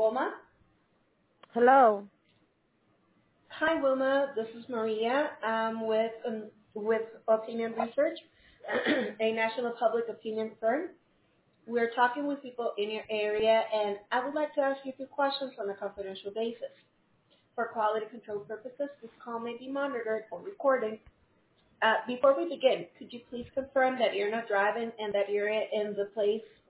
Wilma. Hello. Hi, Wilma. This is Maria with Opinion Research, a national public opinion firm. We're talking with people in your area, and I would like to ask you a few questions on a confidential basis. For quality control purposes, this call may be monitored or recorded. Before we begin, could you please confirm that you're not driving and that you're in the place